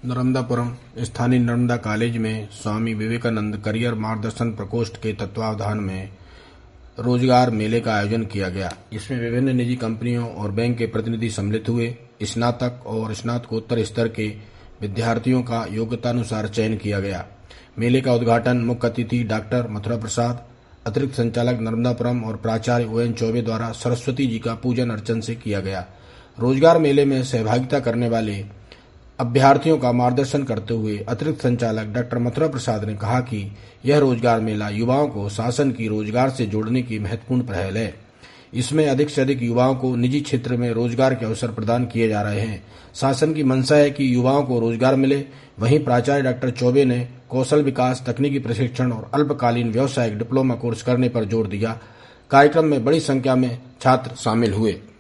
नर्मदापुरम स्थानीय नर्मदा कॉलेज में स्वामी विवेकानंद करियर मार्गदर्शन प्रकोष्ठ के तत्वावधान में रोजगार मेले का आयोजन किया गया। इसमें विभिन्न निजी कंपनियों और बैंक के प्रतिनिधि सम्मिलित हुए। स्नातक और स्नातकोत्तर स्तर के विद्यार्थियों का योग्यतानुसार चयन किया गया। मेले का उद्घाटन मुख्य अतिथि डॉक्टर मथुरा प्रसाद, अतिरिक्त संचालक नर्मदापुरम और प्राचार्य ON चौबे द्वारा सरस्वती जी का पूजन अर्चन से किया गया। रोजगार मेले में सहभागिता करने वाले अभ्यर्थियों का मार्गदर्शन करते हुए अतिरिक्त संचालक डॉक्टर मथुरा प्रसाद ने कहा कि यह रोजगार मेला युवाओं को शासन की रोजगार से जोड़ने की महत्वपूर्ण पहल है। इसमें अधिक से अधिक युवाओं को निजी क्षेत्र में रोजगार के अवसर प्रदान किए जा रहे हैं। शासन की मंशा है कि युवाओं को रोजगार मिले। वहीं प्राचार्य डॉक्टर चौबे ने कौशल विकास, तकनीकी प्रशिक्षण और अल्पकालीन व्यावसायिक डिप्लोमा कोर्स करने पर जोर दिया। कार्यक्रम में बड़ी संख्या में छात्र शामिल हुए।